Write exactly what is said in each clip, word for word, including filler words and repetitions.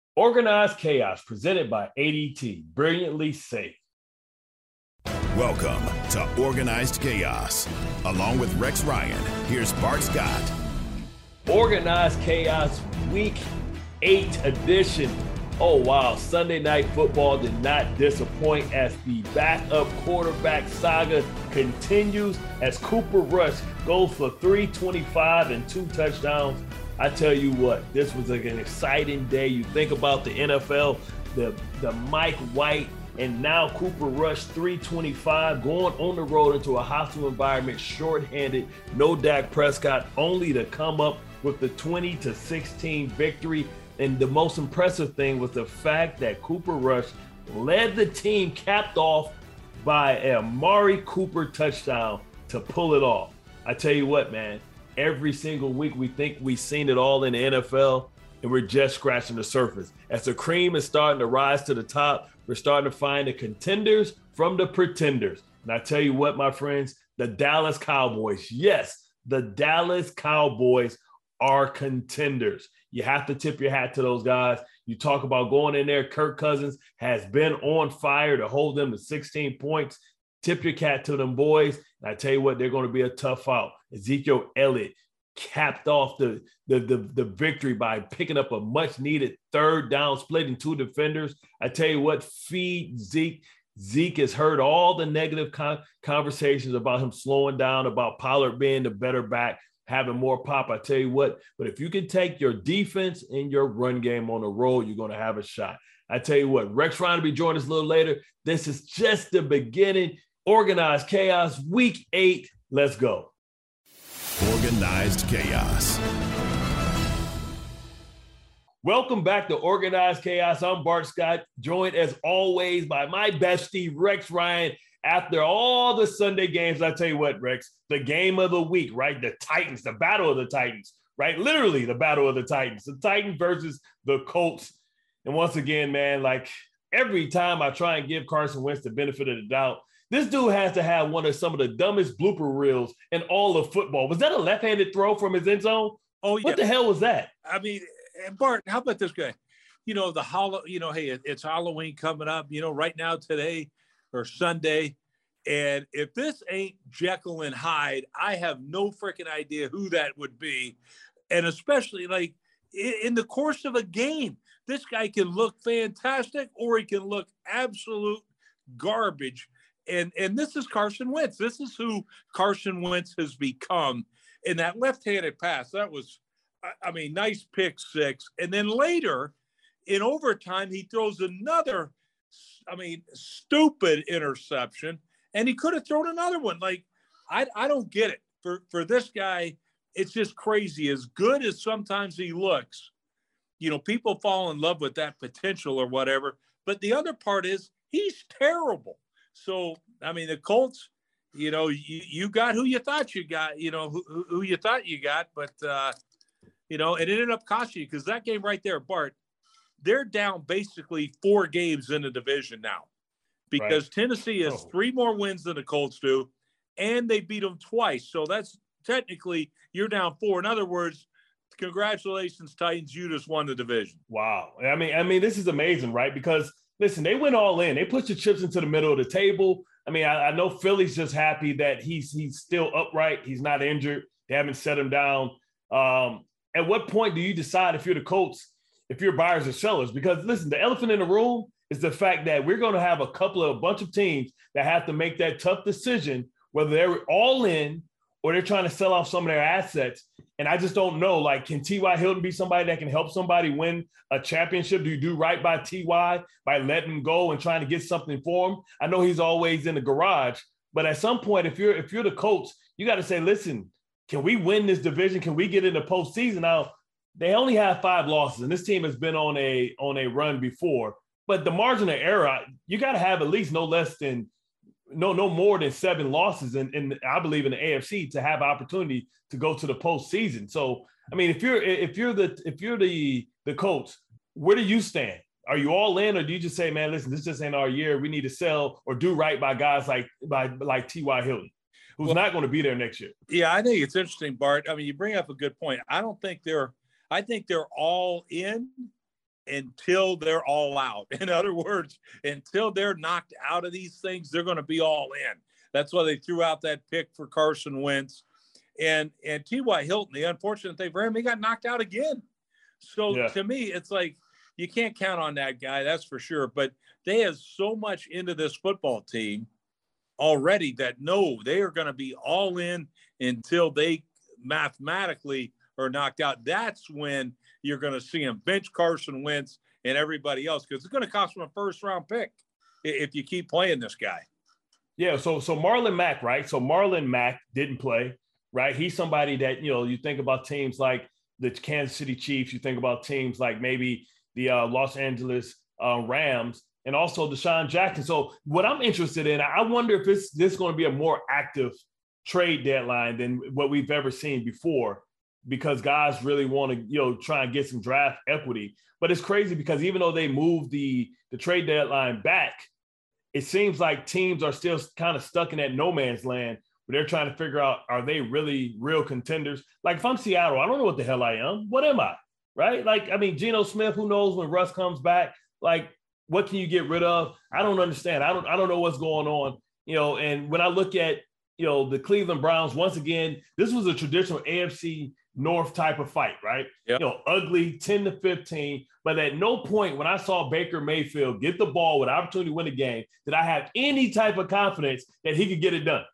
Organized Chaos, presented by A D T, brilliantly safe. Welcome to Organized Chaos. Along with Rex Ryan, here's Bart Scott. Organized Chaos Week eight edition. Oh, wow. Sunday Night Football did not disappoint as the backup quarterback saga continues as Cooper Rush goes for three twenty-five and two touchdowns. I tell you what, this was like an exciting day. You think about the N F L, the, the Mike White, and now Cooper Rush, three twenty-five, going on the road into a hostile environment, shorthanded, no Dak Prescott, only to come up with the twenty to sixteen victory. And the most impressive thing was the fact that Cooper Rush led the team, capped off by a Amari Cooper touchdown to pull it off. I tell you what, man. Every single week, we think we've seen it all in the N F L, and we're just scratching the surface. As the cream is starting to rise to the top, we're starting to find the contenders from the pretenders. And I tell you what, my friends, the Dallas Cowboys, yes, the Dallas Cowboys are contenders. You have to tip your hat to those guys. You talk about going in there. Kirk Cousins has been on fire to hold them to sixteen points. Tip your hat to them boys. And I tell you what, they're going to be a tough out. Ezekiel Elliott capped off the, the, the, the victory by picking up a much-needed third down, splitting two defenders. I tell you what, feed Zeke. Zeke has heard all the negative con- conversations about him slowing down, about Pollard being the better back, having more pop. I tell you what, but if you can take your defense and your run game on the road, you're going to have a shot. I tell you what, Rex Ryan will be joining us a little later. This is just the beginning. Organized Chaos, Week eight. Let's go. Organized Chaos. Welcome back to Organized Chaos. I'm Bart Scott, joined as always by my bestie, Rex Ryan. After all the Sunday games, I tell you what, Rex, the game of the week, right? The Titans, the battle of the Titans, right? Literally the battle of the Titans. The Titans versus the Colts. And once again, man, like every time I try and give Carson Wentz the benefit of the doubt, this dude has to have one of some of the dumbest blooper reels in all of football. Was that a left-handed throw from his end zone? Oh, yeah. What the hell was that? I mean, Bart, how about this guy? You know, the hollow, you know, hey, it's Halloween coming up, you know, right now today or Sunday. And if this ain't Jekyll and Hyde, I have no freaking idea who that would be. And especially like in the course of a game, this guy can look fantastic or he can look absolute garbage. And and this is Carson Wentz. This is who Carson Wentz has become. In that left-handed pass, that was, I mean, nice pick six. And then later, in overtime, he throws another, I mean, stupid interception. And he could have thrown another one. Like, I I don't get it. For, for this guy, it's just crazy. As good as sometimes he looks, you know, people fall in love with that potential or whatever. But the other part is he's terrible. So, I mean, the Colts, you know, you, you got who you thought you got, you know, who, who you thought you got. But, uh, you know, it ended up costing you because that game right there, Bart, they're down basically four games in the division now because right. Tennessee has oh. three more wins than the Colts do, and they beat them twice. So that's technically you're down four. In other words, congratulations, Titans, you just won the division. Wow. I mean, I mean, this is amazing, right? Because listen, they went all in. They put the chips into the middle of the table. I mean, I, I know Philly's just happy that he's he's still upright. He's not injured. They haven't set him down. Um, at what point do you decide if you're the Colts, if you're buyers or sellers? Because listen, the elephant in the room is the fact that we're going to have a couple of a bunch of teams that have to make that tough decision, whether they're all in or they're trying to sell off some of their assets. And I just don't know, like, can T Y. Hilton be somebody that can help somebody win a championship? Do you do right by T Y by letting him go and trying to get something for him? I know he's always in the garage, but at some point, if you're if you're the Colts, you got to say, listen, can we win this division? Can we get in the postseason? Now, they only have five losses, and this team has been on a on a run before. But the margin of error, you got to have at least no less than no, no more than seven losses, and in, in, I believe in the A F C to have opportunity to go to the postseason. So, I mean, if you're if you're the if you're the the Colts, where do you stand? Are you all in, or do you just say, man, listen, this just ain't our year. We need to sell or do right by guys like by like T Y. Hilton, who's well, not going to be there next year? Yeah, I think it's interesting, Bart. I mean, you bring up a good point. I don't think they're. I think they're all in, until they're all out. In other words, until they're knocked out of these things, they're going to be all in. That's why they threw out that pick for Carson Wentz. And and T Y. Hilton, the unfortunate thing for him, he got knocked out again. So yeah. To me, it's like you can't count on that guy, that's for sure. But they have so much into this football team already that no, they are going to be all in until they mathematically are knocked out. That's when you're going to see them bench Carson Wentz and everybody else, because it's going to cost them a first round pick if you keep playing this guy. Yeah. So, so Marlon Mack, right? So Marlon Mack didn't play, right? He's somebody that, you know, you think about teams like the Kansas City Chiefs, you think about teams like maybe the uh, Los Angeles uh, Rams, and also Deshaun Jackson. So what I'm interested in, I wonder if it's this is going to be a more active trade deadline than what we've ever seen before, because guys really want to, you know, try and get some draft equity. But it's crazy because even though they moved the, the trade deadline back, it seems like teams are still kind of stuck in that no man's land where they're trying to figure out, are they really real contenders? Like if I'm Seattle, I don't know what the hell I am. What am I? Right? Like, I mean, Geno Smith, who knows when Russ comes back? Like, what can you get rid of? I don't understand. I don't, I don't know what's going on. You know, and when I look at, you know, the Cleveland Browns, once again, this was a traditional A F C North type of fight, right? Yep. You know, ugly, ten to fifteen. But at no point when I saw Baker Mayfield get the ball with opportunity to win the game, did I have any type of confidence that he could get it done.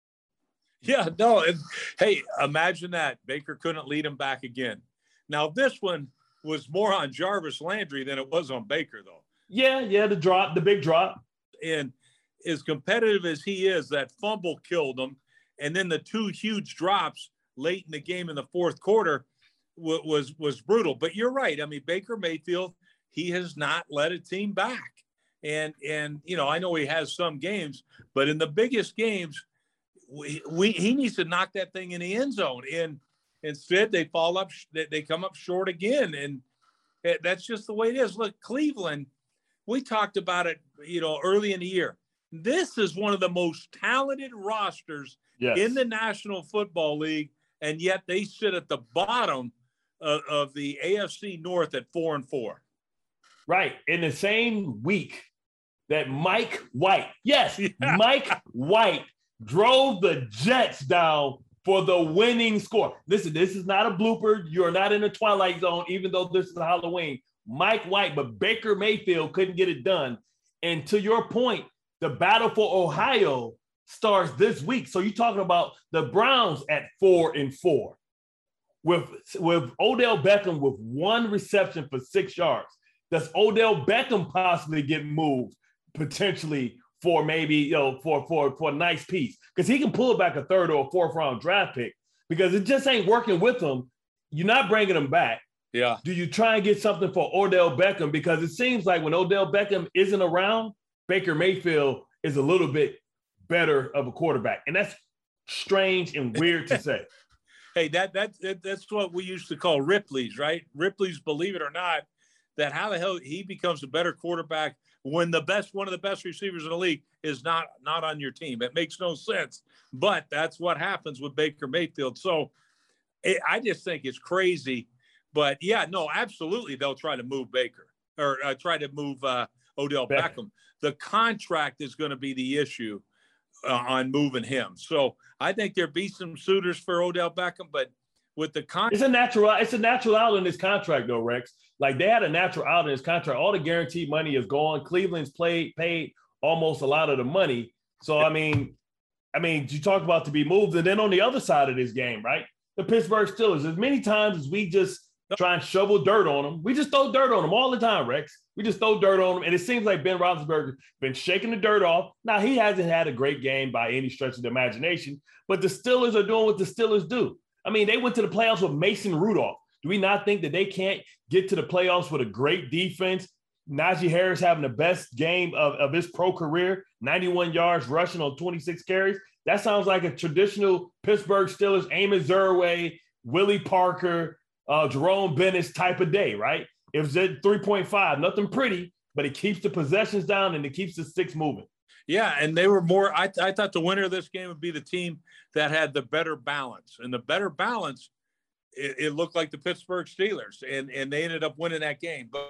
Yeah, no. And, hey, imagine that. Baker couldn't lead him back again. Now, this one was more on Jarvis Landry than it was on Baker, though. Yeah, yeah, the drop, the big drop. And as competitive as he is, that fumble killed him. And then the two huge drops late in the game in the fourth quarter w- was was brutal. But you're right. I mean, Baker Mayfield, he has not led a team back. And, and you know, I know he has some games, but in the biggest games, we, we he needs to knock that thing in the end zone. And instead, they fall up, they, they come up short again. And it, that's just the way it is. Look, Cleveland, we talked about it, you know, early in the year. This is one of the most talented rosters yes. in the National Football League, and yet they sit at the bottom of, of the A F C North at four and four. Right. In the same week that Mike White, yes, yeah. Mike White drove the Jets down for the winning score. Listen, this is not a blooper. You're not in the Twilight Zone, even though this is Halloween. Mike White, but Baker Mayfield couldn't get it done. And to your point, the battle for Ohio starts this week. So you're talking about the Browns at four and four with, with Odell Beckham with one reception for six yards. Does Odell Beckham possibly get moved potentially for maybe, you know, for, for, for a nice piece? Because he can pull back a third or a fourth round draft pick because it just ain't working with him. You're not bringing him back. Yeah. Do you try and get something for Odell Beckham? Because it seems like when Odell Beckham isn't around, Baker Mayfield is a little bit better of a quarterback. And that's strange and weird to say. Hey, that, that that that's what we used to call Ripley's, right? Ripley's, believe it or not, that how the hell he becomes a better quarterback when the best, one of the best receivers in the league is not, not on your team. It makes no sense. But that's what happens with Baker Mayfield. So it, I just think it's crazy. But, yeah, no, absolutely they'll try to move Baker or uh, try to move uh, Odell Beckham. Beckham. The contract is going to be the issue uh, on moving him. So I think there'll be some suitors for Odell Beckham, but with the contract. It's a natural, it's a natural out in this contract, though, Rex. Like they had a natural out in this contract. All the guaranteed money is gone. Cleveland's played, paid almost a lot of the money. So, I mean, I mean, you talk about to be moved. And then on the other side of this game, right, the Pittsburgh Steelers, as many times as we just try and shovel dirt on them, we just throw dirt on them all the time, Rex. We just throw dirt on them. And it seems like Ben Roethlisberger been shaking the dirt off. Now, he hasn't had a great game by any stretch of the imagination, but the Steelers are doing what the Steelers do. I mean, they went to the playoffs with Mason Rudolph. Do we not think that they can't get to the playoffs with a great defense? Najee Harris having the best game of, of his pro career, ninety-one yards rushing on twenty-six carries. That sounds like a traditional Pittsburgh Steelers, Amos Zerway, Willie Parker, uh, Jerome Bennett's type of day, right? It was at three point five, nothing pretty, but it keeps the possessions down and it keeps the sticks moving. Yeah, and they were more I, – I thought the winner of this game would be the team that had the better balance. And the better balance, it, it looked like the Pittsburgh Steelers, and, and they ended up winning that game. But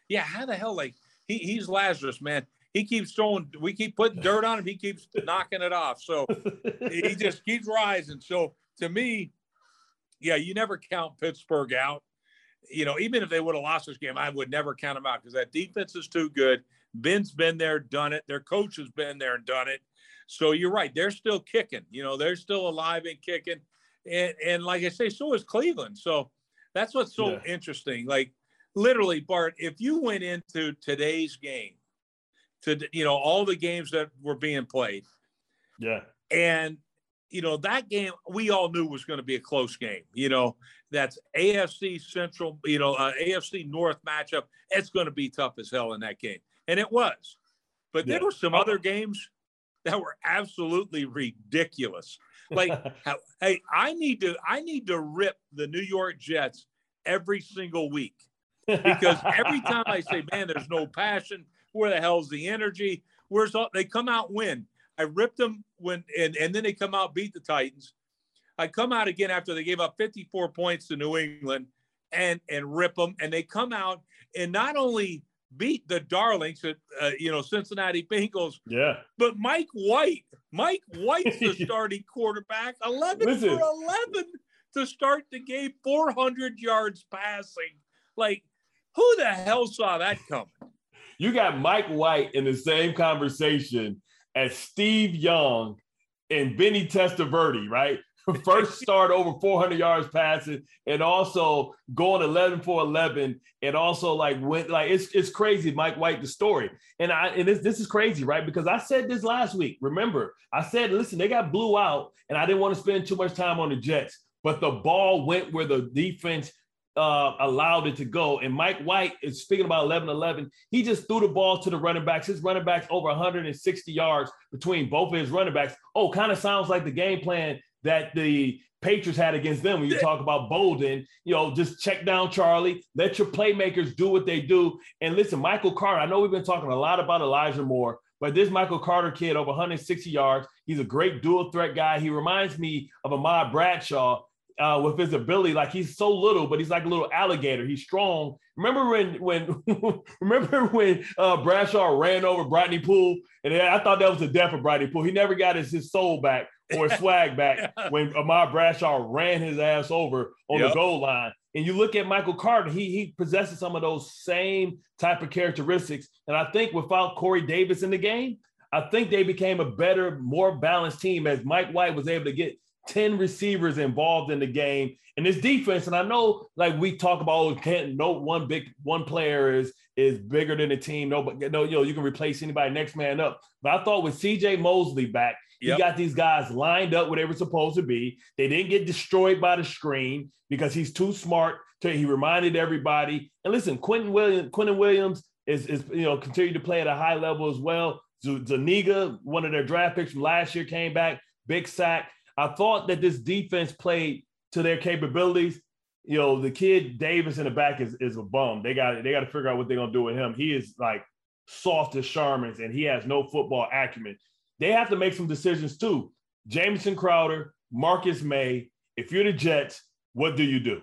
yeah, how the hell, like, he, he's Lazarus, man. He keeps throwing, we keep putting dirt on him. He keeps knocking it off. So he just keeps rising. So to me, yeah, you never count Pittsburgh out. You know, even if they would have lost this game, I would never count them out because that defense is too good. Ben's been there, done it. Their coach has been there and done it. So you're right. They're still kicking. You know, they're still alive and kicking. And, and like I say, so is Cleveland. So that's what's so yeah. interesting. Like, literally, Bart, if you went into today's game, to, you know, all the games that were being played. Yeah. And, you know, that game we all knew was going to be a close game. You know, that's A F C Central, you know, uh, A F C North matchup. It's going to be tough as hell in that game. And it was. But yeah. there were some other games that were absolutely ridiculous. Like, how, hey, I need to I need to rip the New York Jets every single week. Because every time I say, man, there's no passion, where the hell's the energy? Where's all, they come out win. I ripped them when, and, and then they come out beat the Titans. I come out again after they gave up fifty-four points to New England and and rip them. And they come out and not only beat the darlings, at, uh, you know, Cincinnati Bengals, yeah, but Mike White. Mike White's the starting quarterback, eleven Listen. for eleven to start the game, four hundred yards passing. Like, who the hell saw that coming? You got Mike White in the same conversation as Steve Young and Benny Testaverde, right? First start over four hundred yards passing, and also going eleven for eleven, and also like went like it's it's crazy. Mike White, the story, and I and this this is crazy, right? Because I said this last week. Remember, I said, listen, they got blew out, and I didn't want to spend too much time on the Jets, but the ball went where the defense Uh, allowed it to go. And Mike White is speaking about eleven eleven. He just threw the ball to the running backs. His running backs over one hundred sixty yards between both of his running backs. Oh, kind of sounds like the game plan that the Patriots had against them when you talk about Bolden. You know, just check down Charlie. Let your playmakers do what they do. And listen, Michael Carter, I know we've been talking a lot about Elijah Moore, but this Michael Carter kid over one hundred sixty yards, he's a great dual threat guy. He reminds me of Ahmad Bradshaw, Uh, with his ability, like he's so little, but he's like a little alligator. He's strong. Remember when, when, remember when uh, Bradshaw ran over Bradley Poole, and I thought that was the death of Bradley Poole. He never got his, his soul back or his swag back yeah. when Ahmad Bradshaw ran his ass over on yep. the goal line. And you look at Michael Carter, he he possesses some of those same type of characteristics. And I think without Corey Davis in the game, I think they became a better, more balanced team as Mike White was able to get ten receivers involved in the game. And this defense, and I know like we talk about, oh, can't no one big one player is is bigger than the team. No, but no, you know, you can replace anybody, next man up. But I thought with C J Mosley back, yep. he got these guys lined up where they were supposed to be. They didn't get destroyed by the screen because he's too smart. To, he reminded everybody. And listen, Quentin Williams, Quentin Williams is is you know continued to play at a high level as well. Zuniga, one of their draft picks from last year, came back, big sack. I thought that this defense played to their capabilities. You know, the kid Davis in the back is, is a bum. They got they got to figure out what they're gonna do with him. He is like soft as Sherman's, and he has no football acumen. They have to make some decisions too. Jamison Crowder, Marcus May. If you're the Jets, what do you do?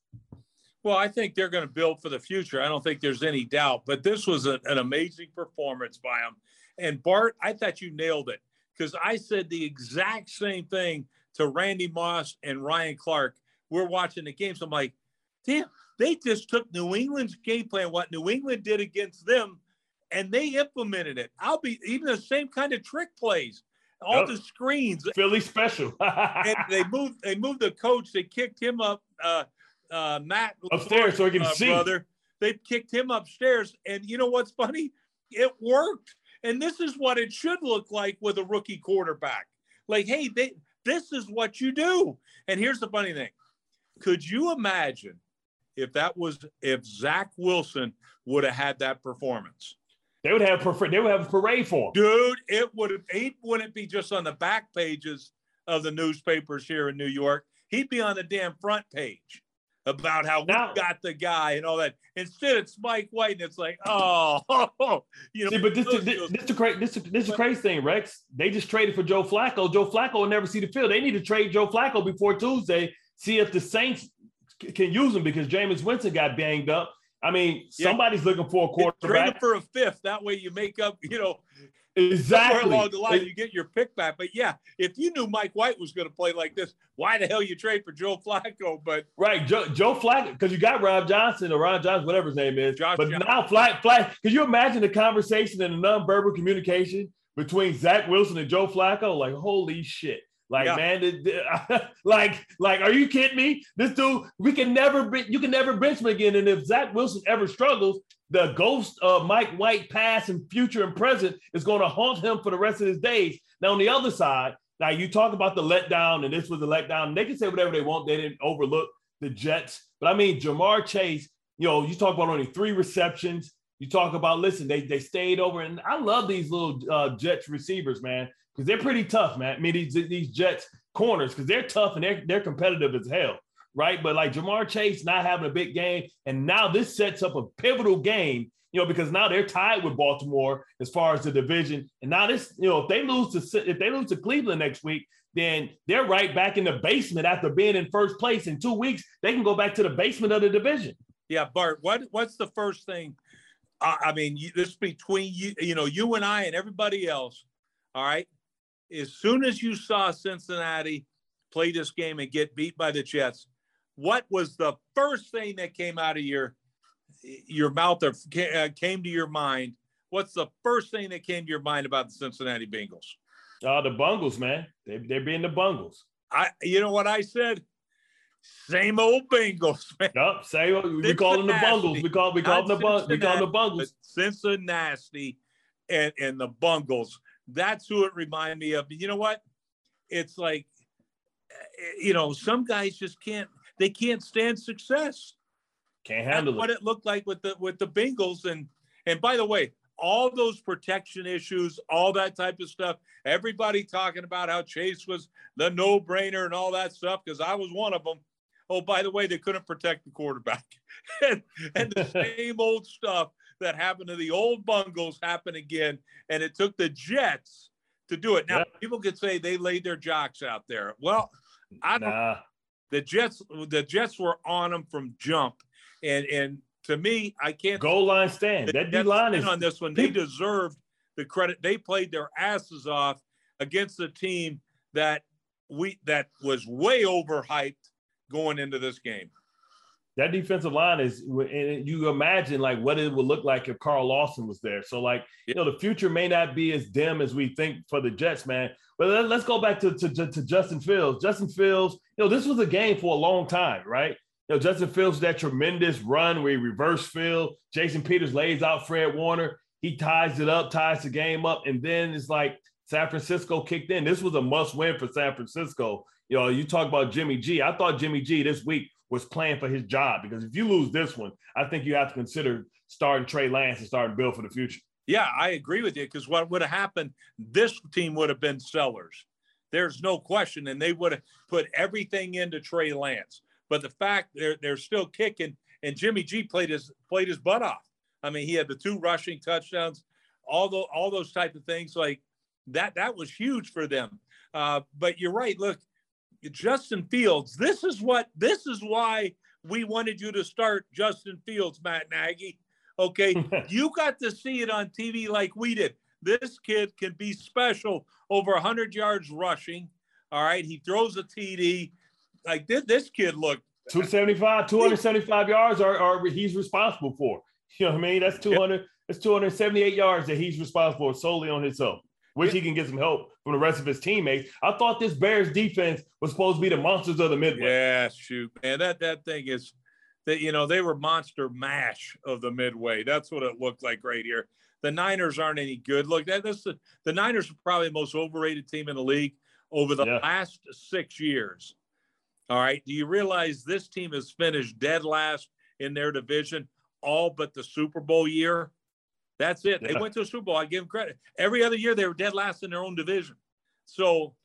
Well, I think they're going to build for the future. I don't think there's any doubt. But this was a, an amazing performance by them. And Bart, I thought you nailed it. Because I said the exact same thing to Randy Moss and Ryan Clark. We're watching the games. I'm like, damn, they just took New England's game plan, what New England did against them, and they implemented it. I'll be even the same kind of trick plays, all yep. the screens. Philly special. And they moved. They moved the coach. They kicked him up, uh, uh, Matt upstairs, so he can uh, see. Brother, they kicked him upstairs, and you know what's funny? It worked. And this is what it should look like with a rookie quarterback. Like, hey, they, this is what you do. And here's the funny thing. Could you imagine if that was if Zach Wilson would have had that performance? They would have they would have a parade for him. Dude, it would have he wouldn't be just on the back pages of the newspapers here in New York. He'd be on the damn front page about how now, we got the guy and all that. Instead, it's Mike White, and it's like, oh, you know. See, but this, this, this, this, the cra- this, this the crazy thing, Rex. They just traded for Joe Flacco. Joe Flacco will never see the field. They need to trade Joe Flacco before Tuesday, see if the Saints c- can use him because Jameis Winston got banged up. I mean, Yeah. somebody's looking for a quarterback. Trade him for a fifth. That way you make up, you know, exactly. somewhere along the line you get your pick back. But yeah, if you knew Mike White was going to play like this, why the hell you trade for Joe Flacco? But right, Joe, Joe Flacco, because you got Rob Johnson or Ron Johnson, whatever his name is. Josh but Johnson. now Flack, Flack, could you imagine the conversation and the nonverbal communication between Zach Wilson and Joe Flacco? Like, holy shit. Like, yeah. man, it, it, like, like, are you kidding me? This dude, we can never, be, you can never bench him again. And if Zach Wilson ever struggles, the ghost of Mike White, past and future and present, is going to haunt him for the rest of his days. Now, on the other side, now you talk about the letdown, and this was a letdown. They can say whatever they want. They didn't overlook the Jets. But I mean, Jamar Chase, you know, you talk about only three receptions. You talk about, listen, they they stayed over. And I love these little uh, Jets receivers, man. Because they're pretty tough, man. I mean, these, these Jets corners, because they're tough and they're, they're competitive as hell, right? But like Jamar Chase not having a big game, and now this sets up a pivotal game, you know, because now they're tied with Baltimore as far as the division. And now this, you know, if they lose to if they lose to Cleveland next week, then they're right back in the basement after being in first place. In two weeks, they can go back to the basement of the division. Yeah, Bart, what what's the first thing? Uh, I mean, you, this between you, you know, you and I and everybody else, all right? As soon as you saw Cincinnati play this game and get beat by the Jets, what was the first thing that came out of your your mouth or came to your mind? What's the first thing that came to your mind about the Cincinnati Bengals? Oh, uh, the Bungles, man. They, they're being the Bungles. I, you know what I said? Same old Bengals, man. Yep, same old, we call them the Bungles. We call we call them the Bungles. We call them the Bungles. Cincinnati and, and the Bungles. That's who it reminded me of. You know what? It's like, you know, some guys just can't, they can't stand success. Can't handle That's it. What it looked like with the, with the Bengals. And, and by the way, all those protection issues, all that type of stuff, everybody talking about how Chase was the no-brainer and all that stuff, because I was one of them. Oh, by the way, they couldn't protect the quarterback. and, and the same old stuff that happened to the old Bungles happened again, and it took the Jets to do it. Now, yeah. people could say they laid their jocks out there. Well, I don't. Nah. The Jets, the Jets were on them from jump, and and to me, I can't goal line stand. That D line is on this one. They deserved the credit. They played their asses off against a team that we that was way overhyped going into this game. That defensive line is, and you imagine like what it would look like if Carl Lawson was there. So like, you know, the future may not be as dim as we think for the Jets, man. But let's go back to, to, to Justin Fields. Justin Fields, you know, this was a game for a long time, right? You know, Justin Fields, that tremendous run where he reversed field. Jason Peters lays out Fred Warner. He ties it up, ties the game up. And then it's like San Francisco kicked in. This was a must win for San Francisco. You know, you talk about Jimmy G. I thought Jimmy G this week was playing for his job, because if you lose this one, I think you have to consider starting Trey Lance and starting Bill for the future. Yeah, I agree with you, because what would have happened, this team would have been sellers. There's no question, and they would have put everything into Trey Lance. But the fact they're they're still kicking, and Jimmy G played his played his butt off. I mean, he had the two rushing touchdowns, all the all those type of things like that. That was huge for them. Uh, but you're right. Look, Justin Fields. This is what. This is why we wanted you to start Justin Fields, Matt Nagy. Okay, you got to see it on T V like we did. This kid can be special, over one hundred yards rushing. All right, he throws a T D. Like this, this kid looked two seventy-five, two seventy-five yards are, are he's responsible for. You know what I mean? That's two hundred. Yep. That's two hundred seventy-eight yards that he's responsible for solely on himself. Wish yep. he can get some help from the rest of his teammates. I thought this Bears defense was supposed to be the monsters of the Midway. Yeah, shoot, man, that that thing is that, you know, they were monster mash of the Midway. That's what it looked like right here. The Niners aren't any good. Look, that that's the the Niners are probably the most overrated team in the league over the yeah. last six years. All right. Do you realize this team has finished dead last in their division, all but the Super Bowl year? That's it. Yeah. They went to a Super Bowl. I give them credit. Every other year they were dead last in their own division. So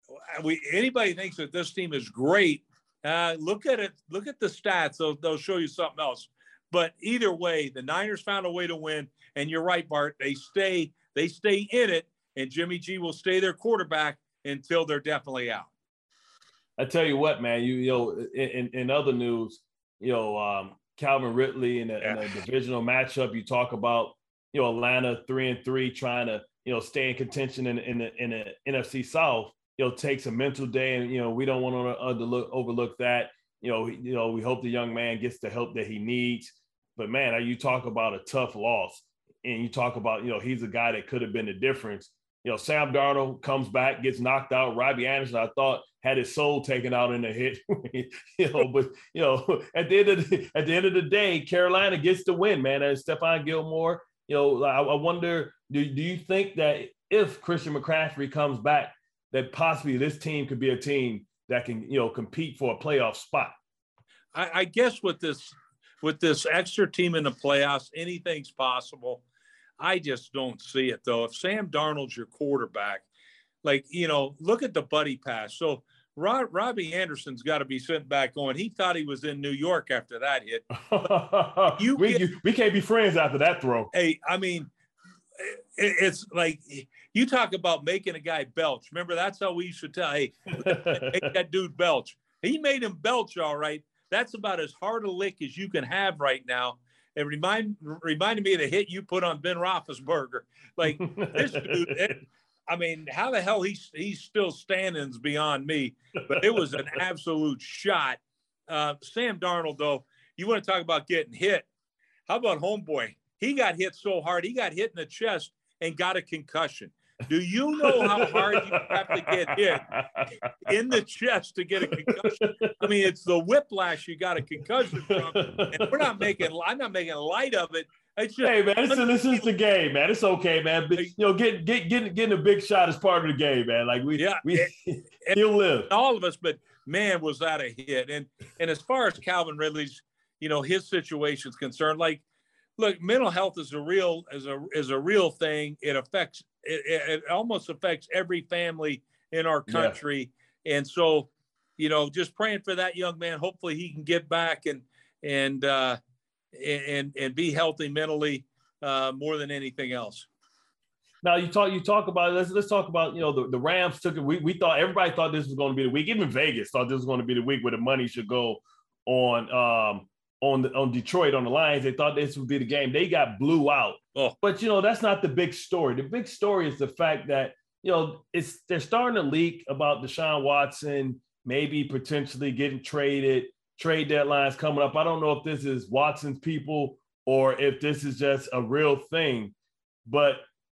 we anybody thinks that this team is great, uh, look at it. Look at the stats. They'll, they'll show you something else. But either way, the Niners found a way to win. And you're right, Bart. They stay, they stay in it, and Jimmy G will stay their quarterback until they're definitely out. I tell you what, man, you, you know, in, in other news, you know, um, Calvin Ridley in a, Yeah. in a divisional matchup. You talk about, you know, Atlanta three and three trying to, you know, stay in contention in, in, the, in the N F C South. You know, takes a mental day, and, you know, we don't want to underlook, overlook that. You know, you know, we hope the young man gets the help that he needs. But, man, you talk about a tough loss, and you talk about, you know, he's a guy that could have been the difference. You know, Sam Darnold comes back, gets knocked out. Robbie Anderson, I thought, had his soul taken out in the hit. you know, but, you know, at the end of the, at the end of the day, Carolina gets the win, man. And Stephon Gilmore, you know, I, I wonder, do, do you think that if Christian McCaffrey comes back, that possibly this team could be a team that can, you know, compete for a playoff spot? I, I guess with this with this extra team in the playoffs, anything's possible. I just don't see it, though. If Sam Darnold's your quarterback, like, you know, look at the buddy pass. So Rob, Robbie Anderson's got to be sitting back going, he thought he was in New York after that hit. you we, get, you, we can't be friends after that throw. Hey, I mean, it, it's like you talk about making a guy belch. Remember, that's how we used to tell, hey, make that dude belch. He made him belch, all right. That's about as hard a lick as you can have right now. It remind, reminded me of the hit you put on Ben Roethlisberger. Like, this dude, it, I mean, how the hell he's, he's still standing is beyond me. But it was an absolute shot. Uh, Sam Darnold, though, you want to talk about getting hit. How about homeboy? He got hit so hard, he got hit in the chest and got a concussion. Do you know how hard you have to get hit in the chest to get a concussion? I mean, it's the whiplash you got a concussion from. And we're not making, I'm not making light of it. It's just, hey, man, this, this is the game, man. It's okay, man. But, you know, get, get, getting, getting a big shot is part of the game, man. Like, we, yeah, we and, he'll live. All of us, but, man, was that a hit. And, and as far as Calvin Ridley's, you know, his situation's concerned, like, look, mental health is a real is a is a real thing. It affects it, it almost affects every family in our country. Yeah. And so, you know, just praying for that young man. Hopefully he can get back and and uh, and and be healthy mentally uh, more than anything else. Now you talk you talk about let's let's talk about, you know, the, the Rams took it. We we thought everybody thought this was going to be the week. Even Vegas thought this was going to be the week where the money should go on um on the, on Detroit, on the Lions. They thought this would be the game. They got blew out. Oh. But, you know, that's not the big story. The big story is the fact that, you know, it's they're starting to leak about Deshaun Watson maybe potentially getting traded, trade deadlines coming up. I don't know if this is Watson's people or if this is just a real thing. But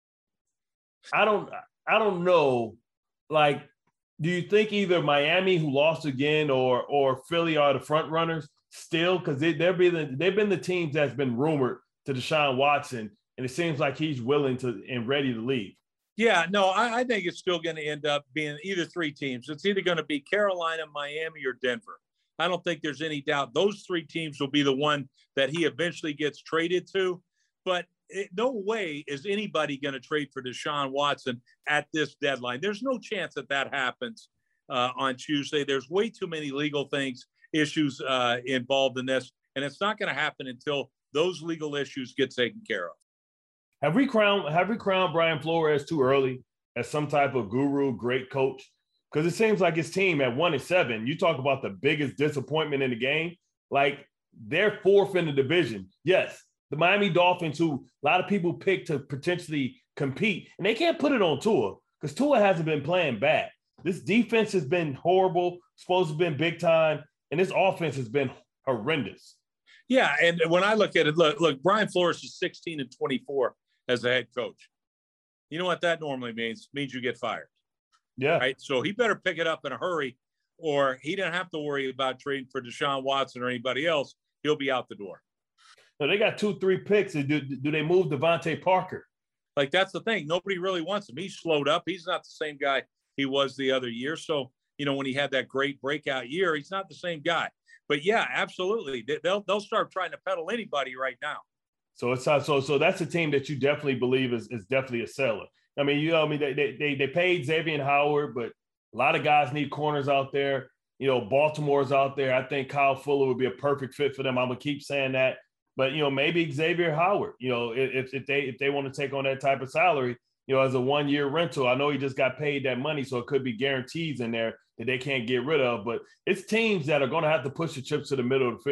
I don't I don't know. Like, do you think either Miami, who lost again, or or Philly are the front runners still? Because they, they've been they've been the teams that's been rumored to Deshaun Watson, and it seems like he's willing to and ready to leave. Yeah, no, I, I think it's still going to end up being either three teams. It's either going to be Carolina, Miami, or Denver. I don't think there's any doubt those three teams will be the one that he eventually gets traded to. But it, no way is anybody going to trade for Deshaun Watson at this deadline. There's no chance that that happens uh, on Tuesday. There's way too many legal things, issues uh, involved in this, and it's not going to happen until those legal issues get taken care of. Have we crowned Have we crowned Brian Flores too early as some type of guru, great coach? Because it seems like his team at one and seven. You talk about the biggest disappointment in the game. Like, they're fourth in the division. Yes, the Miami Dolphins, who a lot of people pick to potentially compete, and they can't put it on Tua because Tua hasn't been playing bad. This defense has been horrible, supposed to have been big time, and this offense has been horrendous. Yeah, and when I look at it, look, look, Brian Flores is sixteen and twenty-four as a head coach. You know what that normally means? It means you get fired. Yeah. Right. So he better pick it up in a hurry, or he didn't have to worry about trading for Deshaun Watson or anybody else. He'll be out the door. No, they got two, three picks. Do, do they move Devontae Parker? Like, that's the thing. Nobody really wants him. He's slowed up. He's not the same guy he was the other year. So, you know, when he had that great breakout year, he's not the same guy. But yeah, absolutely. They'll they'll start trying to peddle anybody right now. So it's so so that's a team that you definitely believe is, is definitely a seller. I mean, you know, I mean, they they they paid Xavier Howard, but a lot of guys need corners out there. You know, Baltimore's out there. I think Kyle Fuller would be a perfect fit for them. I'm gonna keep saying that. But, you know, maybe Xavier Howard, you know, if if they if they want to take on that type of salary, you know, as a one-year rental. I know he just got paid that money, so it could be guarantees in there that they can't get rid of. But it's teams that are going to have to push the chips to the middle of the field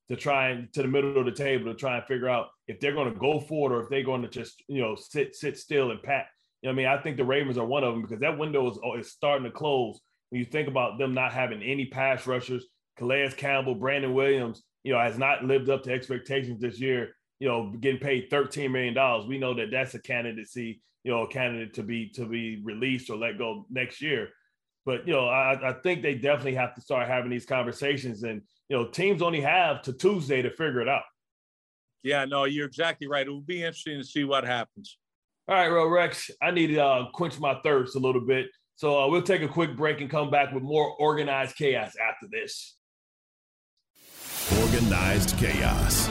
to try and to the middle of the table to try and figure out if they're going to go forward or if they're going to just, you know, sit sit still and pat. You know what I mean? I think the Ravens are one of them because that window is, is starting to close. When you think about them not having any pass rushers, Calais Campbell, Brandon Williams, you know, has not lived up to expectations this year, you know, getting paid thirteen million dollars. We know that that's a candidacy, you know, a candidate to be to be released or let go next year. But, you know, I, I think they definitely have to start having these conversations. And, you know, teams only have to Tuesday to figure it out. Yeah, no, you're exactly right. It will be interesting to see what happens. All right, well, Rex, I need to uh, quench my thirst a little bit. So uh, we'll take a quick break and come back with more Organized Chaos after this. Organized Chaos.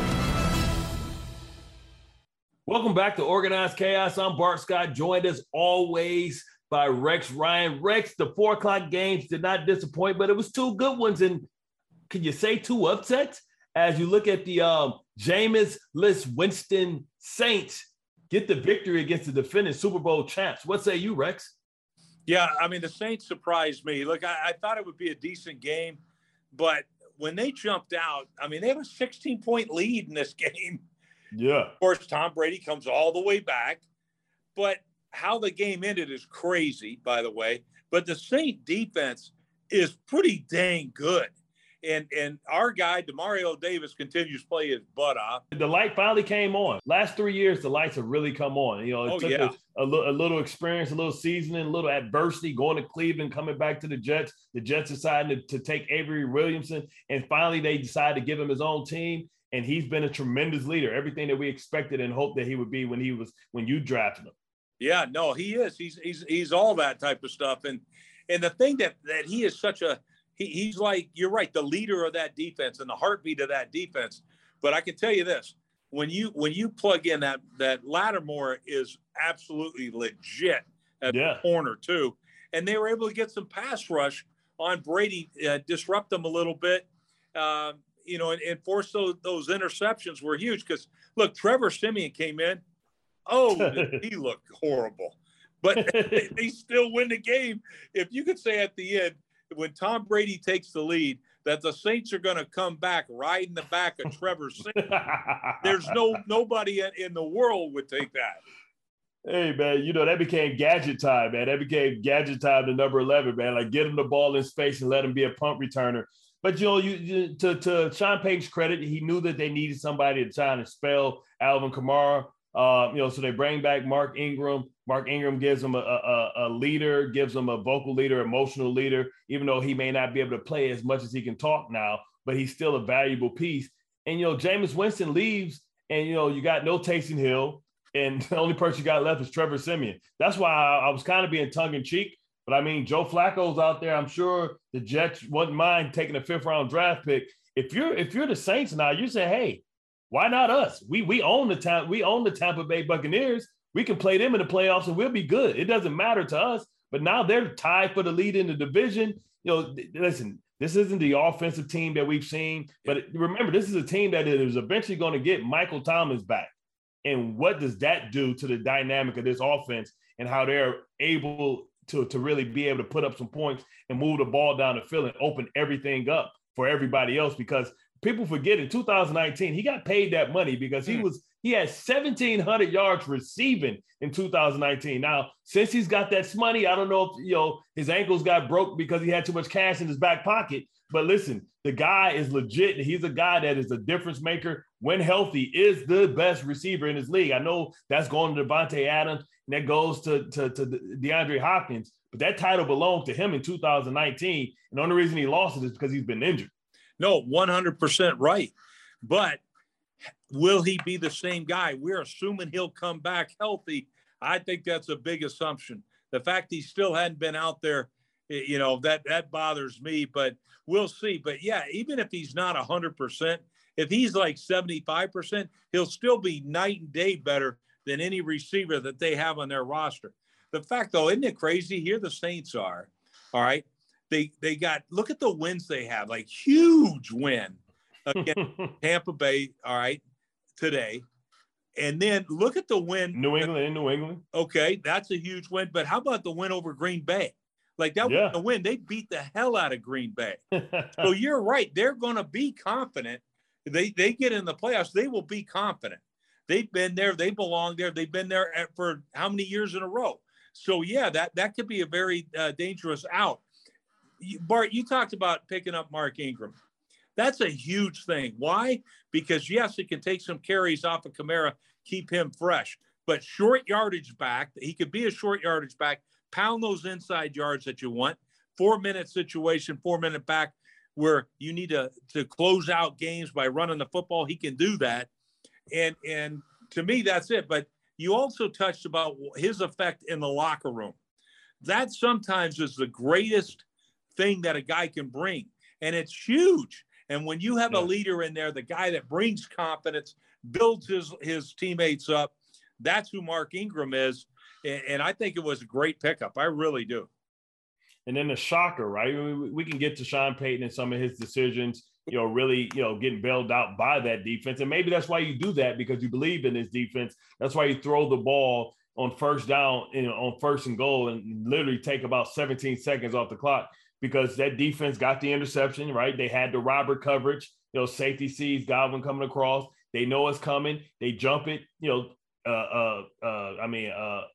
Welcome back to Organized Chaos. I'm Bart Scott, joined as always by Rex Ryan. Rex, the four o'clock games did not disappoint, but it was two good ones. And can you say two upsets? As you look at the um, Jameis Winston Saints get the victory against the defending Super Bowl champs. What say you, Rex? Yeah, I mean, the Saints surprised me. Look, I, I thought it would be a decent game, but when they jumped out, I mean, they have a sixteen-point lead in this game. Yeah. Of course, Tom Brady comes all the way back, but how the game ended is crazy, by the way. But the Saint defense is pretty dang good. And and our guy, Demario Davis, continues to play his butt off. The light finally came on. Last three years, the lights have really come on. You know, it oh, took yeah. a, a, a little experience, a little seasoning, a little adversity, going to Cleveland, coming back to the Jets. The Jets decided to, to take Avery Williamson, and finally they decided to give him his own team. And he's been a tremendous leader. Everything that we expected and hoped that he would be when he was when you drafted him. Yeah, no, he is. He's he's he's all that type of stuff. And and the thing that that he is such a He, he's like, you're right, the leader of that defense and the heartbeat of that defense. But I can tell you this, when you when you plug in that that Lattimore is absolutely legit at yeah. the corner too. And they were able to get some pass rush on Brady, uh, disrupt them a little bit, uh, you know, and, and force those, those interceptions were huge. Because, look, Trevor Siemian came in. Oh, he looked horrible. But they, they still win the game. If you could say at the end, when Tom Brady takes the lead, that the Saints are going to come back riding the back of Trevor Siemian. There's no nobody in the world would take that. Hey, man, you know, that became gadget time, man. That became gadget time to number eleven, man. Like, get him the ball in space and let him be a punt returner. But, you know, you, you to, to Sean Payton's credit, he knew that they needed somebody to try and spell Alvin Kamara. Uh, you know, so they bring back Mark Ingram. Mark Ingram gives them a, a, a leader, gives them a vocal leader, emotional leader, even though he may not be able to play as much as he can talk now, but he's still a valuable piece. And, you know, Jameis Winston leaves and, you know, you got no Taysom Hill, and the only person you got left is Trevor Siemian. That's why I, I was kind of being tongue-in-cheek. But, I mean, Joe Flacco's out there. I'm sure the Jets wouldn't mind taking a fifth-round draft pick. If you're if you're the Saints now, you say, hey, why not us? We we own the ta- we own the Tampa Bay Buccaneers. We can play them in the playoffs and we'll be good. It doesn't matter to us. But now they're tied for the lead in the division. You know, listen, this isn't the offensive team that we've seen. But remember, this is a team that is eventually going to get Michael Thomas back. And what does that do to the dynamic of this offense and how they're able to, to really be able to put up some points and move the ball down the field and open everything up for everybody else? Because people forget in two thousand nineteen, he got paid that money because he was he had seventeen hundred yards receiving in two thousand nineteen. Now, since he's got that money, I don't know if, you know, his ankles got broke because he had too much cash in his back pocket. But listen, the guy is legit. He's a guy that is a difference maker. When healthy, is the best receiver in his league. I know that's going to Devontae Adams, and that goes to, to, to DeAndre Hopkins. But that title belonged to him in two thousand nineteen. And the only reason he lost it is because he's been injured. No, one hundred percent right. But will he be the same guy? We're assuming he'll come back healthy. I think that's a big assumption. The fact he still hadn't been out there, you know, that, that bothers me, but we'll see. But, yeah, even if he's not one hundred percent, if he's like seventy-five percent, he'll still be night and day better than any receiver that they have on their roster. The fact, though, isn't it crazy? Here the Saints are, all right? They they got, look at the wins they have, like huge win against Tampa Bay, all right, today. And then look at the win. New England in New England. Okay, that's a huge win. But how about the win over Green Bay? Like that yeah. was a win. They beat the hell out of Green Bay. So you're right. They're going to be confident. they they get in the playoffs, they will be confident. They've been there. They belong there. They've been there at, for how many years in a row? So, yeah, that, that could be a very uh, dangerous out. Bart, you talked about picking up Mark Ingram. That's a huge thing. Why? Because, yes, it can take some carries off of Kamara, keep him fresh. But short yardage back, he could be a short yardage back, pound those inside yards that you want, four-minute situation, four-minute back where you need to, to close out games by running the football. He can do that. And and to me, that's it. But you also touched about his effect in the locker room. That sometimes is the greatest thing that a guy can bring. And it's huge. And when you have yeah. a leader in there, the guy that brings confidence, builds his, his teammates up, that's who Mark Ingram is. And, and I think it was a great pickup. I really do. And then the shocker, right? We, we can get to Sean Payton and some of his decisions, you know, really, you know, getting bailed out by that defense. And maybe that's why you do that, because you believe in this defense. That's why you throw the ball on first down, you know, on first and goal, and literally take about seventeen seconds off the clock, because that defense got the interception, right? They had the Robert coverage, you know, safety sees Godwin coming across. They know it's coming. They jump it, you know, uh, uh, uh, I mean, uh,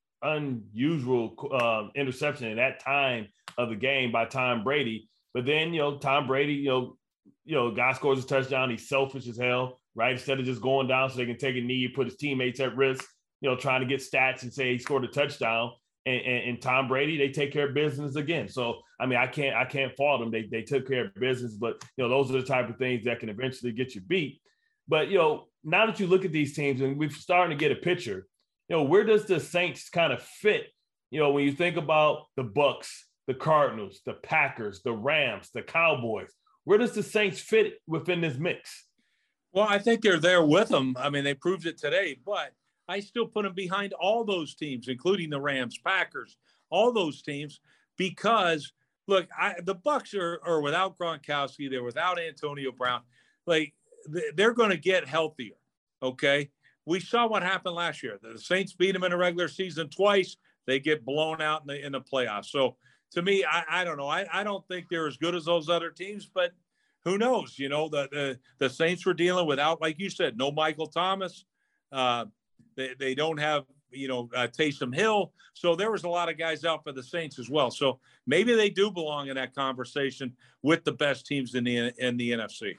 unusual uh, interception in that time of the game by Tom Brady. But then, you know, Tom Brady, you know, you know, guy scores a touchdown. He's selfish as hell, right? Instead of just going down so they can take a knee, put his teammates at risk, you know, trying to get stats and say he scored a touchdown. And, and, and Tom Brady, they take care of business again. So, I mean, I can't, I can't fault them. They, they took care of business, but, you know, those are the type of things that can eventually get you beat. But, you know, now that you look at these teams and we're starting to get a picture, you know, where does the Saints kind of fit? You know, when you think about the Bucks, the Cardinals, the Packers, the Rams, the Cowboys, where does the Saints fit within this mix? Well, I think they're there with them. I mean, they proved it today, but I still put them behind all those teams, including the Rams, Packers, all those teams, because look, I, the Bucks are, are without Gronkowski. They're without Antonio Brown. Like, they're going to get healthier. Okay. We saw what happened last year. The Saints beat them in the regular season twice. They get blown out in the, in the playoffs. So to me, I, I don't know. I, I don't think they're as good as those other teams, but who knows? You know, the, the, the Saints were dealing without, like you said, no Michael Thomas. Uh, they, they don't have, you know, uh, Taysom Hill. So there was a lot of guys out for the Saints as well. So maybe they do belong in that conversation with the best teams in the, in the N F C.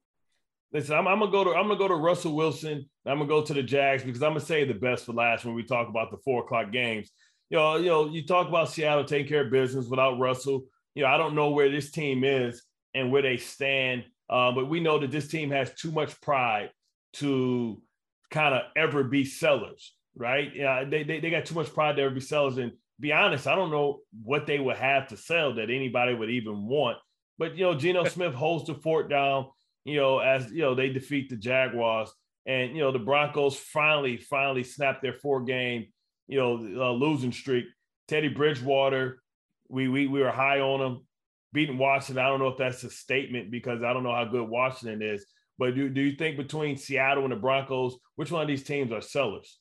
Listen, I'm, I'm gonna go to I'm gonna go to Russell Wilson. I'm gonna go to the Jags, because I'm gonna say the best for last when we talk about the four o'clock games. You know, you know, you talk about Seattle taking care of business without Russell. You know, I don't know where this team is and where they stand, uh, but we know that this team has too much pride to kind of ever be sellers, right? Yeah, they, they they got too much pride to ever be sellers. And be honest, I don't know what they would have to sell that anybody would even want. But you know, Geno Smith holds the fort down. You know, as you know, they defeat the Jaguars, and you know the Broncos finally, finally snapped their four-game, you know, uh, losing streak. Teddy Bridgewater, we we we were high on him, beating Washington. I don't know if that's a statement, because I don't know how good Washington is. But do do you think between Seattle and the Broncos, which one of these teams are sellers?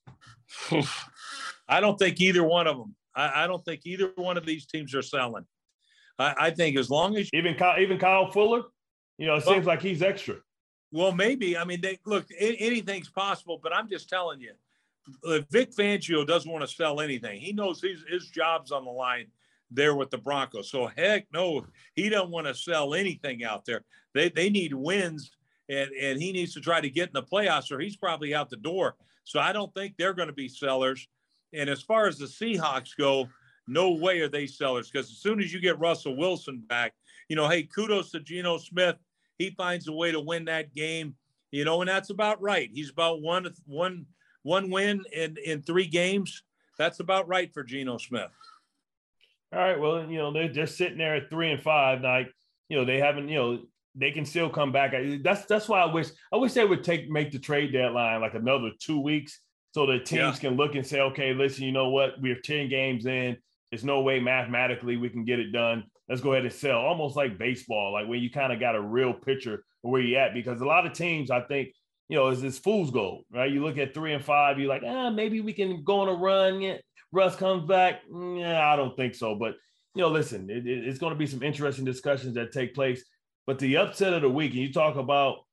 I don't think either one of them. I, I don't think either one of these teams are selling. I, I think as long as even Kyle, even Kyle Fuller. You know, it well, seems like he's extra. Well, maybe. I mean, they look, anything's possible, but I'm just telling you, Vic Fangio doesn't want to sell anything. He knows his, his job's on the line there with the Broncos. So, heck no, he doesn't want to sell anything out there. They they need wins, and, and he needs to try to get in the playoffs, or he's probably out the door. So, I don't think they're going to be sellers. And as far as the Seahawks go, no way are they sellers, because as soon as you get Russell Wilson back, you know, hey, kudos to Geno Smith. He finds a way to win that game, you know, and that's about right. He's about one, one, one win in, in three games. That's about right for Geno Smith. All right. Well, you know, they're just sitting there at three and five. Like, you know, they haven't, you know, they can still come back. That's that's why I wish I wish they would take make the trade deadline like another two weeks so the teams yeah. can look and say, okay, listen, you know what? We're ten games in. There's no way mathematically we can get it done. Let's go ahead and sell, almost like baseball, like when you kind of got a real picture of where you're at. Because a lot of teams, I think, you know, is this fool's gold, right? You look at three and five, you're like, ah, maybe we can go on a run. Yeah, Russ comes back. Yeah, I don't think so. But, you know, listen, it, it, it's going to be some interesting discussions that take place. But the upset of the week, and you talk about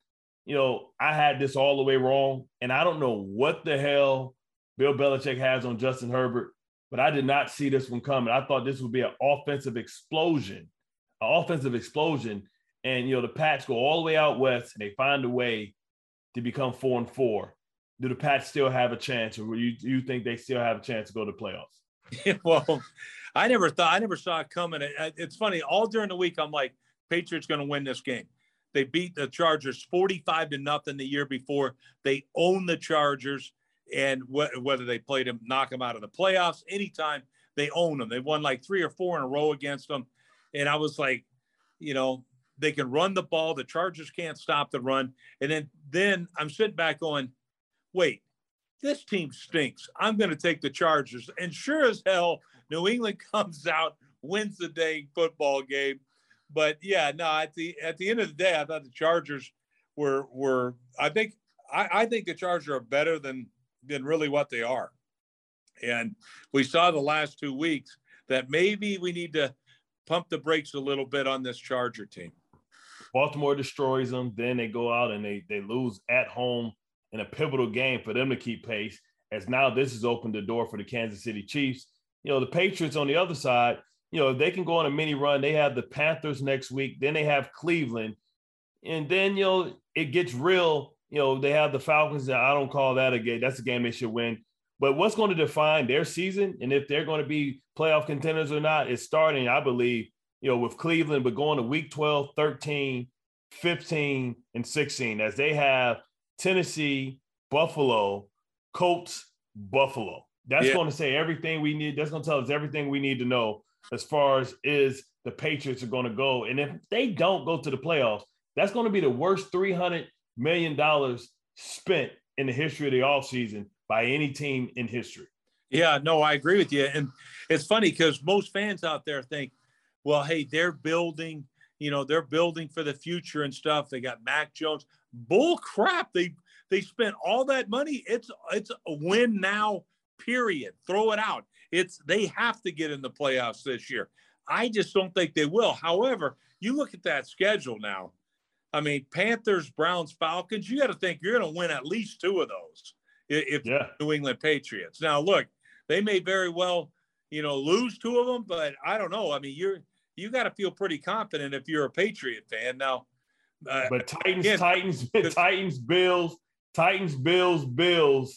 you know, I had this all the way wrong, and I don't know what the hell Bill Belichick has on Justin Herbert, but I did not see this one coming. I thought this would be an offensive explosion, an offensive explosion. And, you know, the Pats go all the way out west, and they find a way to become four and four. Do the Pats still have a chance, or you, you think they still have a chance to go to the playoffs? Well, I never thought, I never saw it coming. It's funny, all during the week, I'm like, Patriots going to win this game. They beat the Chargers forty-five to nothing the year before. They own the Chargers, and wh- whether they played them, knock them out of the playoffs, anytime they own them. They won like three or four in a row against them. And I was like, you know, they can run the ball. The Chargers can't stop the run. And then, then I'm sitting back going, wait, this team stinks. I'm going to take the Chargers. And sure as hell, New England comes out, wins the dang football game. But yeah, no, at the at the end of the day, I thought the Chargers were were I think I, I think the Chargers are better than than really what they are. And we saw the last two weeks that maybe we need to pump the brakes a little bit on this Charger team. Baltimore destroys them, then they go out and they they lose at home in a pivotal game for them to keep pace, as now this has opened the door for the Kansas City Chiefs. You know, the Patriots on the other side, you know, if they can go on a mini run, they have the Panthers next week, then they have Cleveland, and then, you know, it gets real. You know, they have the Falcons, and I don't call that a game. That's a game they should win. But what's going to define their season and if they're going to be playoff contenders or not is starting, I believe, you know, with Cleveland, but going to week twelve, thirteen, fifteen, and sixteen, as they have Tennessee, Buffalo, Colts, Buffalo. That's yeah. going to say everything we need. That's going to tell us everything we need to know as far as is the Patriots are going to go. And if they don't go to the playoffs, that's going to be the worst three hundred million dollars spent in the history of the offseason by any team in history. Yeah, no, I agree with you. And it's funny because most fans out there think, well, hey, they're building, you know, they're building for the future and stuff. They got Mac Jones. Bull crap. They they spent all that money. It's it's a win now, period. Throw it out. It's they have to get in the playoffs this year. I just don't think they will. However, you look at that schedule now. I mean, Panthers, Browns, Falcons, you got to think you're going to win at least two of those if yeah. New England Patriots. Now, look, they may very well, you know, lose two of them, but I don't know. I mean, you're you got to feel pretty confident if you're a Patriot fan. Now, uh, but Titans, again, Titans, Titans, Bills, Titans, Bills, Bills,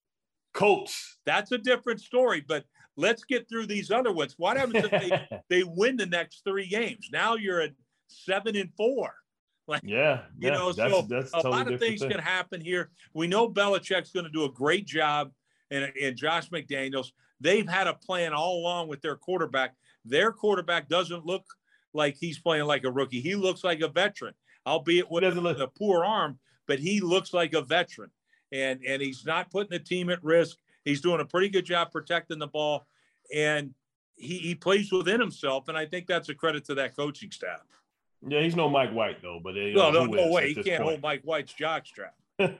Colts. That's a different story, but let's get through these other ones. What happens if they, they win the next three games? Now you're at seven and four. Like, yeah, you yeah, know, that's, so that's a totally lot of things thing. can happen here. We know Belichick's going to do a great job, and, and Josh McDaniels. They've had a plan all along with their quarterback. Their quarterback doesn't look like he's playing like a rookie. He looks like a veteran, albeit with a poor arm, but he looks like a veteran. And, and he's not putting the team at risk. He's doing a pretty good job protecting the ball, and he, he plays within himself, and I think that's a credit to that coaching staff. Yeah, he's no Mike White, though. But you well, know, no, no way. He can't point. hold Mike White's jockstrap.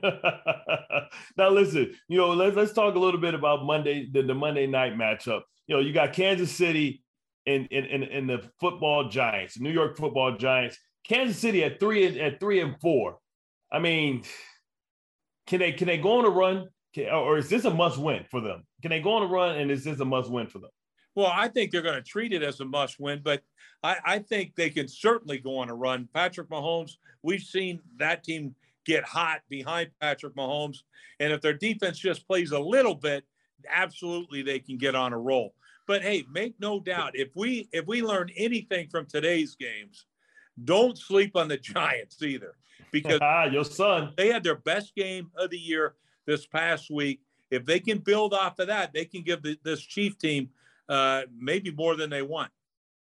Now, listen, you know, let's let's talk a little bit about Monday, the, the Monday night matchup. You know, you got Kansas City and in, in, in the football Giants, New York Football Giants. Kansas City at three at three and four. I mean, can they can they go on a run, can, or is this a must win for them? Can they go on a run, and is this a must win for them? Well, I think they're going to treat it as a must win, but I, I think they can certainly go on a run. Patrick Mahomes, we've seen that team get hot behind Patrick Mahomes. And if their defense just plays a little bit, absolutely they can get on a roll. But hey, make no doubt, if we if we learn anything from today's games, don't sleep on the Giants either. Because your son, they had their best game of the year this past week. If they can build off of that, they can give the, this Chief team uh, maybe more than they want.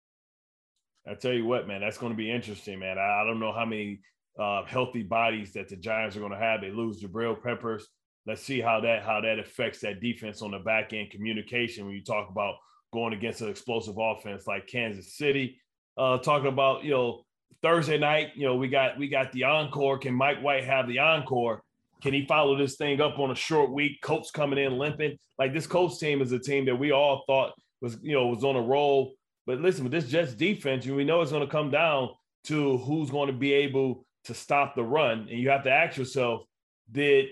I tell you what, man, that's going to be interesting, man. I, I don't know how many uh, healthy bodies that the Giants are going to have. They lose Jabril Peppers. Let's see how that how that affects that defense on the back end communication when you talk about going against an explosive offense like Kansas City. Uh, talking about, you know, Thursday night, you know, we got we got the encore. Can Mike White have the encore? Can he follow this thing up on a short week? Colts coming in limping. Like, this Colts team is a team that we all thought was, you know, was on a roll. But listen, with this Jets defense, we know it's going to come down to who's going to be able to stop the run. And you have to ask yourself, did,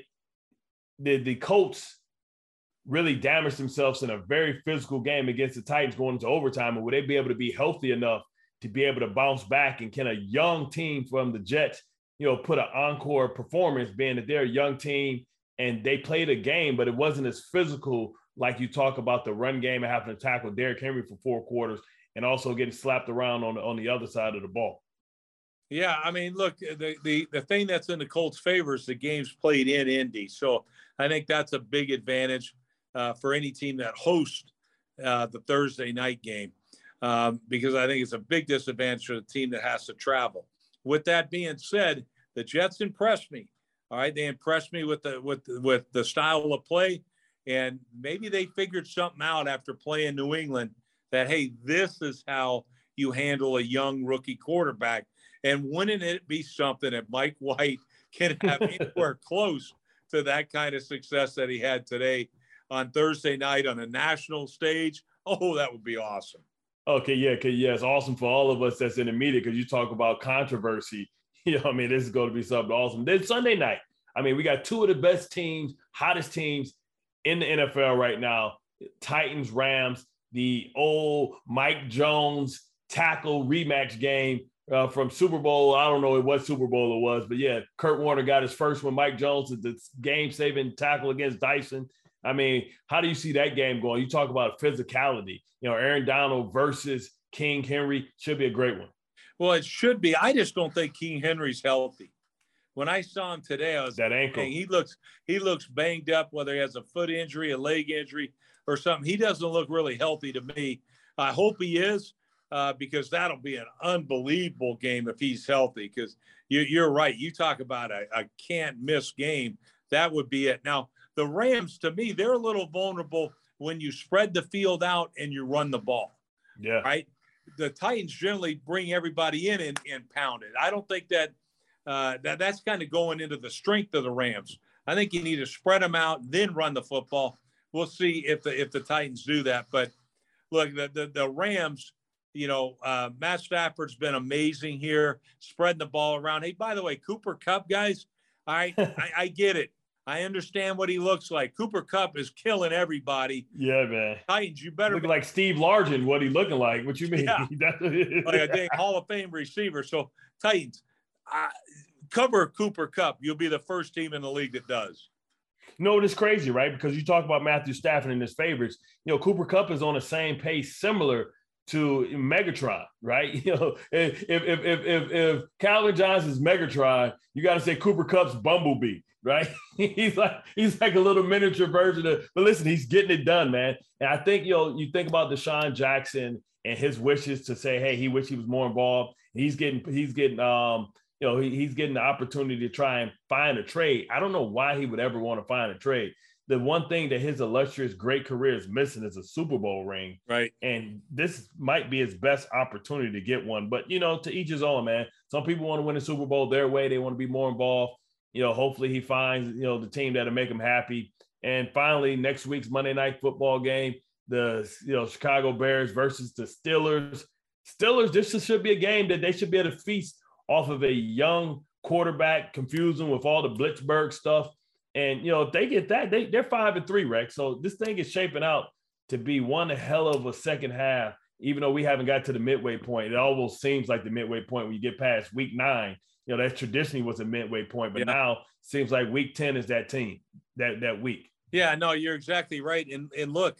did the Colts really damage themselves in a very physical game against the Titans going into overtime? And would they be able to be healthy enough to be able to bounce back? And can a young team from the Jets, you know, put an encore performance, being that they're a young team and they played a game, but it wasn't as physical like you talk about the run game and having to tackle Derrick Henry for four quarters and also getting slapped around on the, on the other side of the ball. Yeah, I mean, look, the, the the thing that's in the Colts' favor is the game's played in Indy. So I think that's a big advantage uh, for any team that hosts uh, the Thursday night game, um, because I think it's a big disadvantage for the team that has to travel. With that being said, the Jets impressed me. All right, they impressed me with the with with the style of play, and maybe they figured something out after playing New England that, hey, this is how you handle a young rookie quarterback. And wouldn't it be something that Mike White can have anywhere close to that kind of success that he had today on Thursday night on a national stage? Oh, that would be awesome. Okay, yeah, okay, yeah, it's awesome for all of us that's in the media because you talk about controversy. You know, I mean, this is going to be something awesome. Then Sunday night, I mean, we got two of the best teams, hottest teams in the N F L right now, Titans, Rams, the old Mike Jones tackle rematch game. Uh, from Super Bowl, I don't know what Super Bowl it was, but yeah, Kurt Warner got his first one. Mike Jones did the game-saving tackle against Dyson. I mean, how do you see that game going? You talk about physicality. You know, Aaron Donald versus King Henry should be a great one. Well, it should be. I just don't think King Henry's healthy. When I saw him today, I was that ankle. Saying, he looks he looks banged up, whether he has a foot injury, a leg injury, or something. He doesn't look really healthy to me. I hope he is. Uh, because that'll be an unbelievable game if he's healthy. Because you, you're right. You talk about a, a can't-miss game. That would be it. Now, the Rams, to me, they're a little vulnerable when you spread the field out and you run the ball. Yeah. Right? The Titans generally bring everybody in and, and pound it. I don't think that, uh, that that's kind of going into the strength of the Rams. I think you need to spread them out, then run the football. We'll see if the if the Titans do that. But, look, the the, the Rams – You know, uh, Matt Stafford's been amazing here, spreading the ball around. Hey, by the way, Cooper Kupp, guys, I, I I get it. I understand what he looks like. Cooper Kupp is killing everybody. Yeah, man. Titans, you better looking be- like Steve Largent. What he looking like? What you mean? Yeah. Like a dang Hall of Fame receiver. So Titans, uh, cover Cooper Kupp. You'll be the first team in the league that does. No, it's crazy, right? Because you talk about Matthew Stafford and his favorites. You know, Cooper Kupp is on the same pace, similar to Megatron, right? You know, if if if if, if Calvin Johnson's Megatron, you got to say Cooper Kupp's Bumblebee, right? he's like he's like a little miniature version of. But listen, he's getting it done, man. And I think you know, you think about Deshaun Jackson and his wishes to say, hey, he wish he was more involved. He's getting he's getting um you know he, he's getting the opportunity to try and find a trade. I don't know why he would ever want to find a trade. The one thing that his illustrious great career is missing is a Super Bowl ring. Right. And this might be his best opportunity to get one. But, you know, to each his own, man. Some people want to win the Super Bowl their way. They want to be more involved. You know, hopefully he finds, you know, the team that'll make him happy. And finally, next week's Monday Night Football game, the, you know, Chicago Bears versus the Steelers. Steelers, this should be a game that they should be able to feast off of a young quarterback, confusing with all the Blitzburg stuff. And, you know, if they get that, they, they're five and three, Rex. So this thing is shaping out to be one hell of a second half, even though we haven't got to the midway point. It almost seems like the midway point when you get past week nine. You know, that traditionally was a midway point, but yeah. Now seems like week ten is that team, that that week. Yeah, no, you're exactly right. And, and look,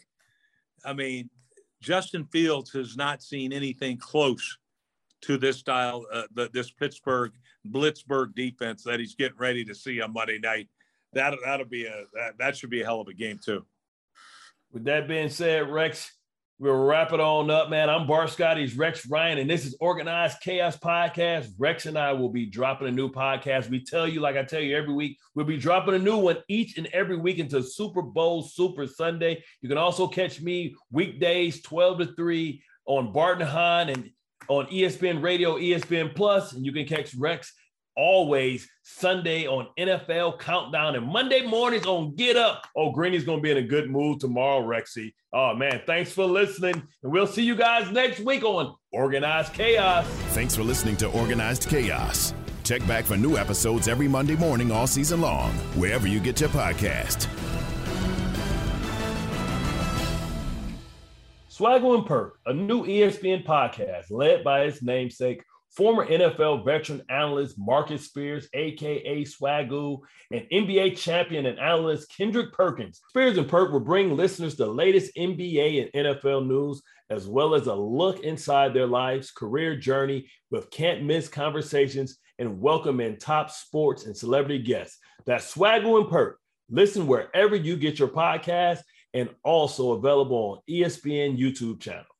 I mean, Justin Fields has not seen anything close to this style, uh, the, this Pittsburgh Blitzburg defense that he's getting ready to see on Monday night. That that'll be a that, that should be a hell of a game too. With that being said, Rex, we'll wrap it on up, man. I'm Bart Scott. He's Rex Ryan, and this is Organized Chaos Podcast. Rex and I will be dropping a new podcast. We tell you, like I tell you every week, we'll be dropping a new one each and every week until Super Bowl Super Sunday. You can also catch me weekdays twelve to three on Barton Hahn and on E S P N Radio, E S P N Plus, and you can catch Rex always Sunday on N F L Countdown and Monday mornings on Get Up. Oh, Greeny's going to be in a good mood tomorrow, Rexy. Oh, man, thanks for listening. And we'll see you guys next week on Organized Chaos. Thanks for listening to Organized Chaos. Check back for new episodes every Monday morning all season long, wherever you get your podcast. Swaggle and Perk, a new E S P N podcast led by its namesake, former N F L veteran analyst Marcus Spears, a k a. Swaggle, and N B A champion and analyst Kendrick Perkins. Spears and Perk will bring listeners the latest N B A and N F L news, as well as a look inside their lives, career journey with can't-miss conversations and welcome in top sports and celebrity guests. That's Swaggle and Perk. Listen wherever you get your podcast and also available on E S P N YouTube channel.